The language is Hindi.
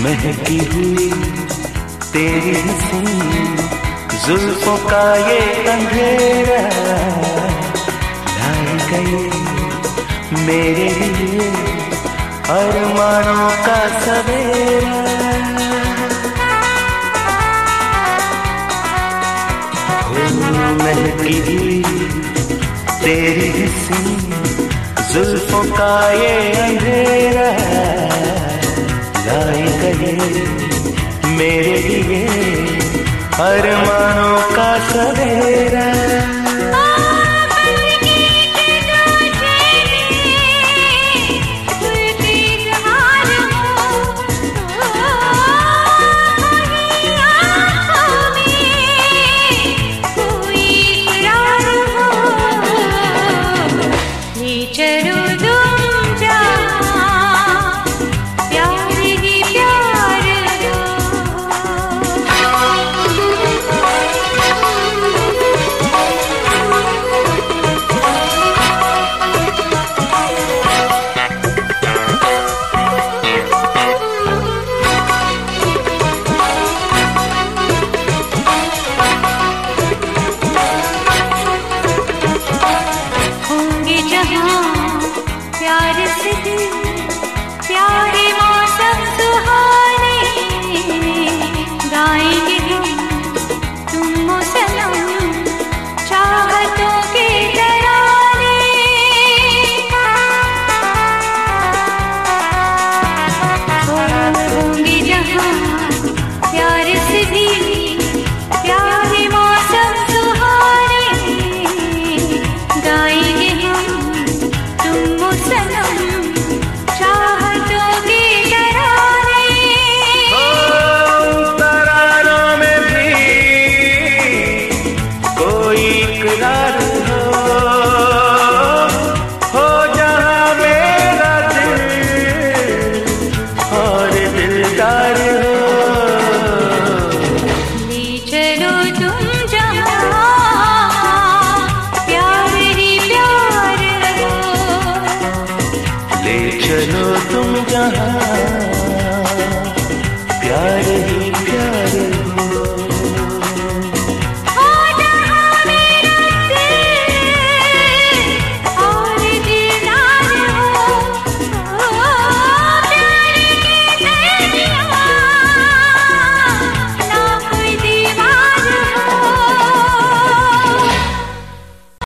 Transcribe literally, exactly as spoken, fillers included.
महकी हुई तेरी हंसी जुल्फों का ये अंधेरा लाई गई मेरे लिए अरमानों का सवेरा। महकी हुई तेरी हंसी जुल्फों का ये अंधेरा लाई गई मेरे लिए अरमानों का सवेरा। प्यार से प्यारे मौसम सुहाने गाएंगे हम तुम सनम चाहतों के तराने। होंगे जहाँ प्यार से भी प्यारे मौसम सुहाने गाएंगे हम तुम सनम चाहतों के तराने। तरानों में भी कोई इकरार हो, हो जहाँ मेरा दिल और दिलदार हो। ले चलो तुम जहाँ प्यार ही प्यार हो। ले चलो तुम जहाँ प्यार ही